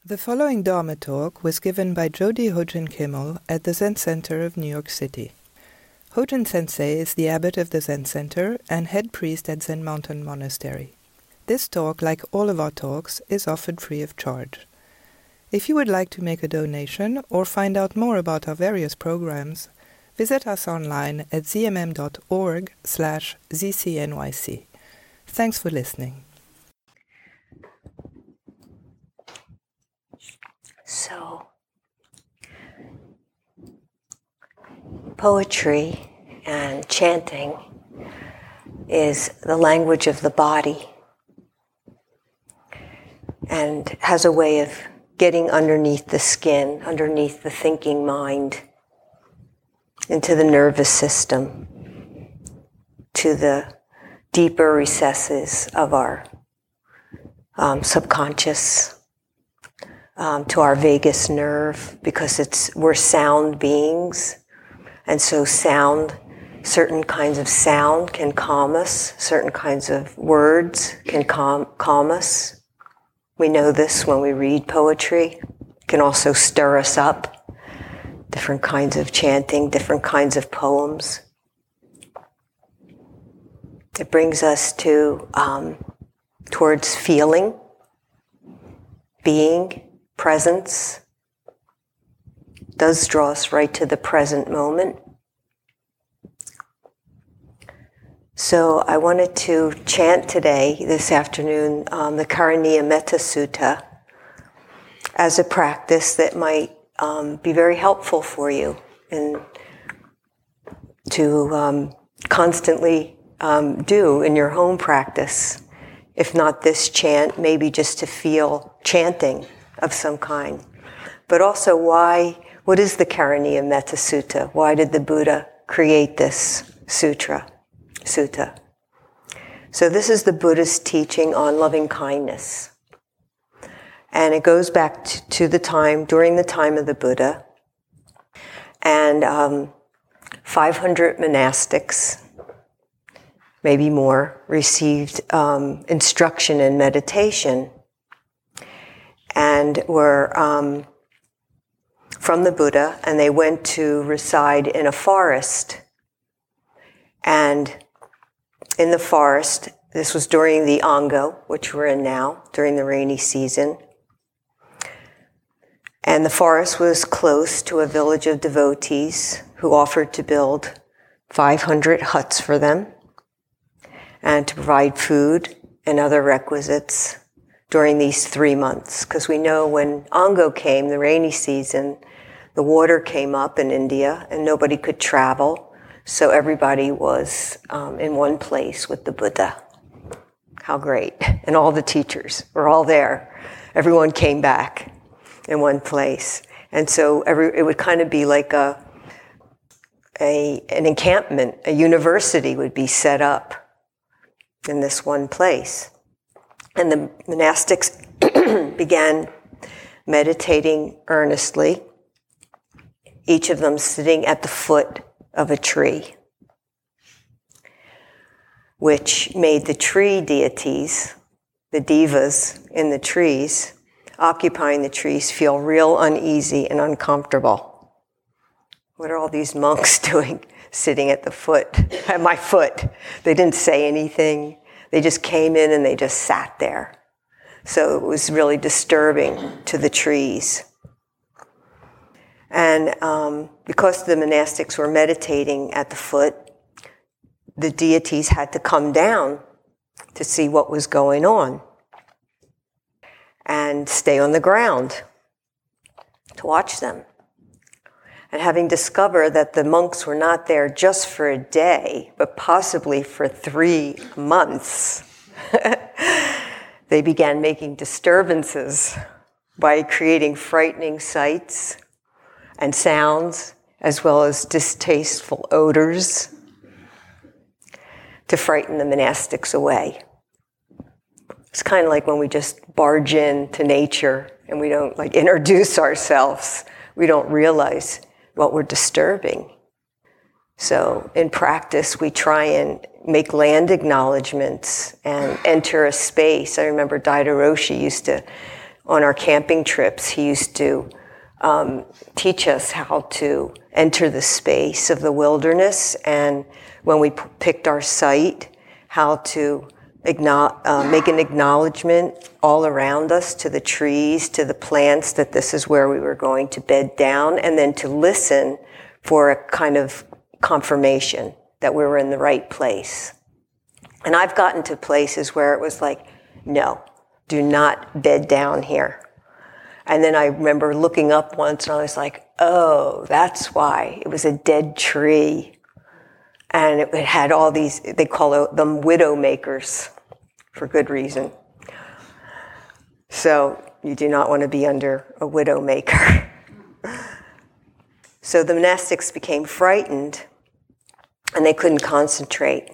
The following Dharma talk was given by Jody Hojen Kimmel at the Zen Center of New York City. Hojen Sensei is the abbot of the Zen Center and head priest at Zen Mountain Monastery. This talk, like all of our talks, is offered free of charge. If you would like to make a donation or find out more about our various programs, visit us online at zmm.org/ZCNYC. Thanks for listening. So, poetry and chanting is the language of the body and has a way of getting underneath the skin, underneath the thinking mind, into the nervous system, to the deeper recesses of our subconscious, to our vagus nerve, because we're sound beings, and so certain kinds of sound can calm us, certain kinds of words can calm us. We know this when we read poetry. It can also stir us up, different kinds of chanting, different kinds of poems. It brings us towards feeling, being, presence. Does draw us right to the present moment. So I wanted to chant today, this afternoon, the Karaniya Metta Sutta as a practice that might be very helpful for you and to constantly do in your home practice. If not this chant, maybe just to feel chanting of some kind. But also what is the Karaniya Metta Sutta? Why did the Buddha create this sutta? So this is the Buddha's teaching on loving kindness. And it goes back to during the time of the Buddha. And 500 monastics, maybe more, received instruction in meditation and were from the Buddha, and they went to reside in a forest. And in the forest, this was during the Ango, which we're in now, during the rainy season. And the forest was close to a village of devotees who offered to build 500 huts for them and to provide food and other requisites during these 3 months. Because we know when Ango came, the rainy season, the water came up in India and nobody could travel. So everybody was in one place with the Buddha. How great. And all the teachers were all there. Everyone came back in one place. And so it would kind of be like an encampment. A university would be set up in this one place. And the monastics began meditating earnestly, each of them sitting at the foot of a tree, which made the tree deities, the devas in the trees, occupying the trees, feel real uneasy and uncomfortable. What are all these monks doing sitting at my foot? They didn't say anything. They just came in and they just sat there. So it was really disturbing to the trees. And because the monastics were meditating at the foot, the deities had to come down to see what was going on and stay on the ground to watch them. And having discovered that the monks were not there just for a day, but possibly for 3 months, they began making disturbances by creating frightening sights and sounds, as well as distasteful odors, to frighten the monastics away. It's kind of like when we just barge into nature and we don't introduce ourselves. We don't realize what we're disturbing. So in practice, we try and make land acknowledgements and enter a space. I remember Daido Roshi used to on our camping trips, he used to teach us how to enter the space of the wilderness, and when we picked our site, how to make an acknowledgement all around us, to the trees, to the plants, that this is where we were going to bed down, and then to listen for a kind of confirmation that we were in the right place. And I've gotten to places where it was like, no, do not bed down here. And then I remember looking up once and I was like, oh, that's why. It was a dead tree. And it had all these, they call them widow makers for good reason. So you do not want to be under a widow maker. So the monastics became frightened and they couldn't concentrate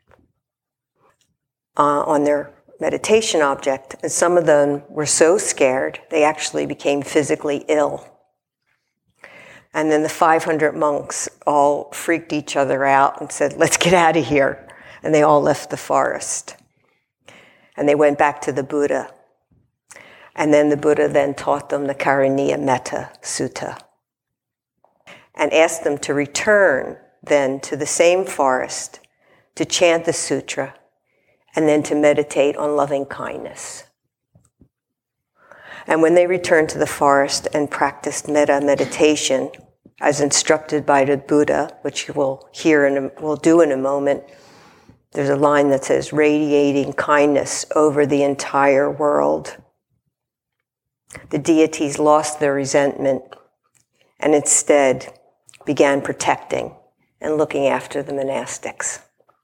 on their meditation object. And some of them were so scared, they actually became physically ill. And then the 500 monks all freaked each other out and said, let's get out of here. And they all left the forest. And they went back to the Buddha. And then the Buddha then taught them the Karaniya Metta Sutta and asked them to return then to the same forest to chant the sutra and then to meditate on loving kindness. And when they returned to the forest and practiced metta meditation, as instructed by the Buddha, which you will hear we'll do in a moment, there's a line that says, radiating kindness over the entire world. The deities lost their resentment and instead began protecting and looking after the monastics.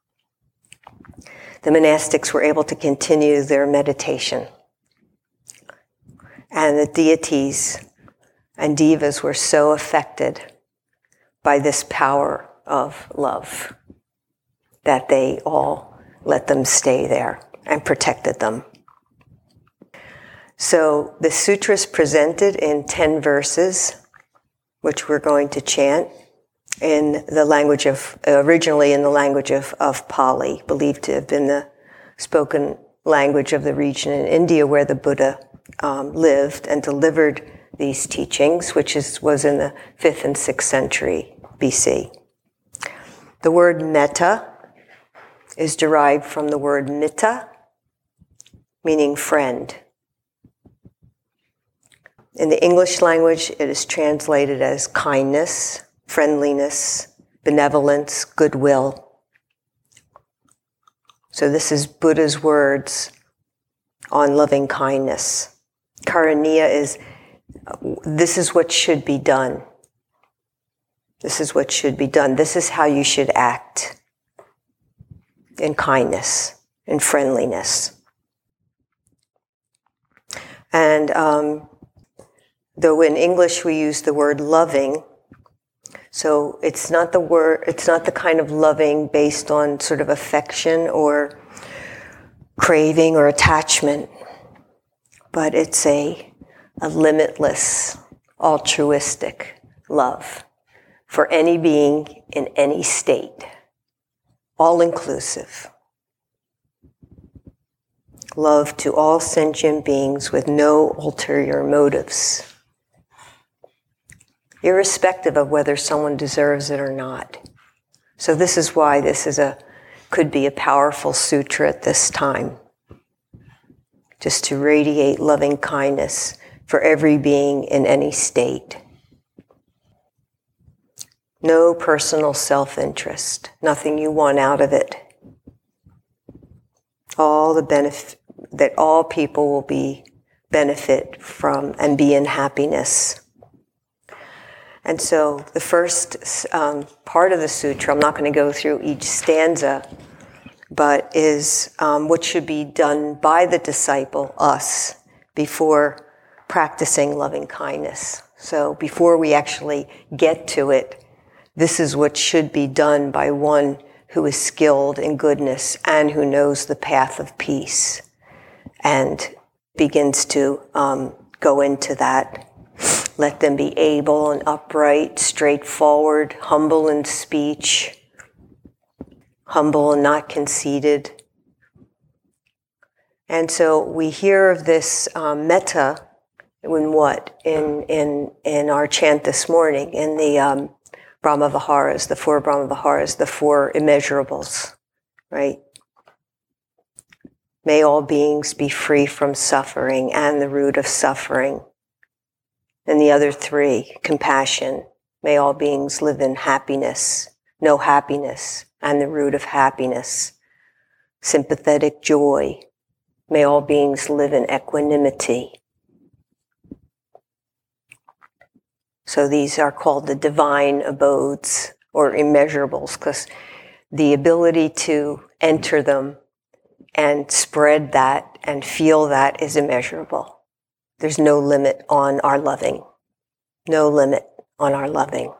The monastics were able to continue their meditation. And the deities and devas were so affected by this power of love that they all let them stay there and protected them. So the sutra is presented in 10 verses, which we're going to chant in the language of, originally in the language of Pali, believed to have been the spoken language of the region in India where the Buddha lived and delivered these teachings, which was in the 5th and 6th century BC. The word metta is derived from the word mitta, meaning friend. In the English language, it is translated as kindness, friendliness, benevolence, goodwill. So this is Buddha's words on loving kindness. Karaniya is, this is what should be done. This is what should be done. This is how you should act in kindness, in friendliness. And though in English we use the word loving, so it's not the kind of loving based on sort of affection or craving or attachment, but it's a limitless, altruistic love for any being in any state, all-inclusive. Love to all sentient beings with no ulterior motives, irrespective of whether someone deserves it or not. So this is why this could be a powerful sutra at this time, just to radiate loving kindness for every being in any state. No personal self-interest, nothing you want out of it. All the benefit that all people will benefit from and be in happiness. And so the first part of the sutra, I'm not going to go through each stanza, but is what should be done by the disciple, us, before practicing loving kindness. So before we actually get to it, this is what should be done by one who is skilled in goodness and who knows the path of peace and begins to go into that. Let them be able and upright, straightforward, humble in speech, humble and not conceited. And so we hear of this metta In what? In our chant this morning, in the Brahma-viharas, the 4 Brahma-viharas, the 4 immeasurables, right? May all beings be free from suffering and the root of suffering. And the other 3, compassion. May all beings live in happiness, know happiness, and the root of happiness. Sympathetic joy. May all beings live in equanimity. So these are called the divine abodes or immeasurables, because the ability to enter them and spread that and feel that is immeasurable. There's no limit on our loving. No limit on our loving.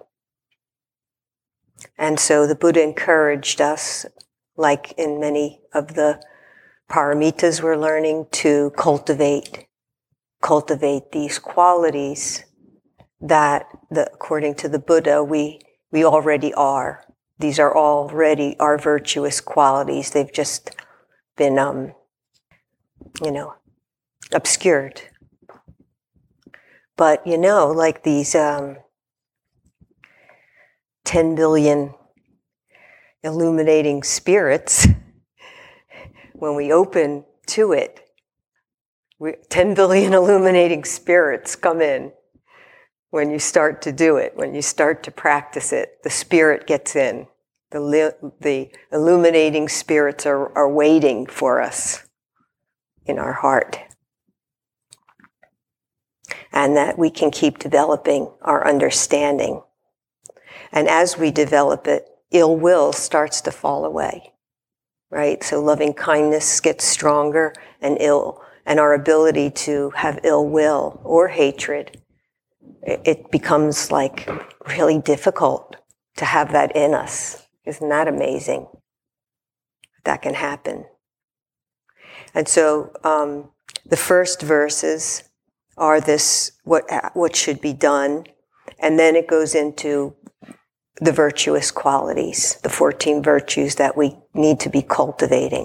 And so the Buddha encouraged us, like in many of the paramitas we're learning, to cultivate these qualities that, according to the Buddha, we already are. These are already our virtuous qualities. They've just been, obscured. But, like these 10 billion illuminating spirits, when we open to it, 10 billion illuminating spirits come in. When you start to do it, when you start to practice it, the spirit gets in. The illuminating spirits are waiting for us in our heart. And that we can keep developing our understanding. And as we develop it, ill will starts to fall away, right? So loving kindness gets stronger, and our ability to have ill will or hatred, it becomes like really difficult to have that in us. Isn't that amazing? That can happen. And so the first verses are this, what should be done, and then it goes into the virtuous qualities, the 14 virtues that we need to be cultivating.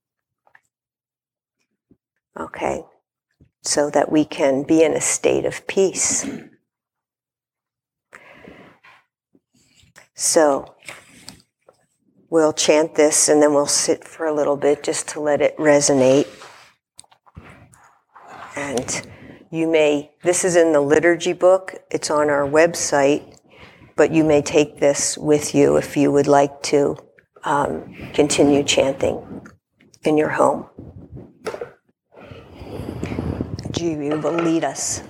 Okay, so that we can be in a state of peace. So we'll chant this and then we'll sit for a little bit just to let it resonate. And this is in the liturgy book, it's on our website, but you may take this with you if you would like to continue chanting in your home. You will lead us.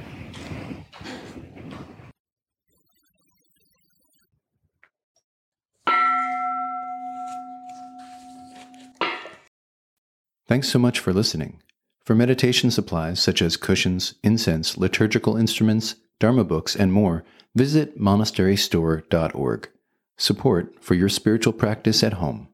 Thanks so much for listening. For meditation supplies such as cushions, incense, liturgical instruments, Dharma books, and more, visit monasterystore.org. Support for your spiritual practice at home.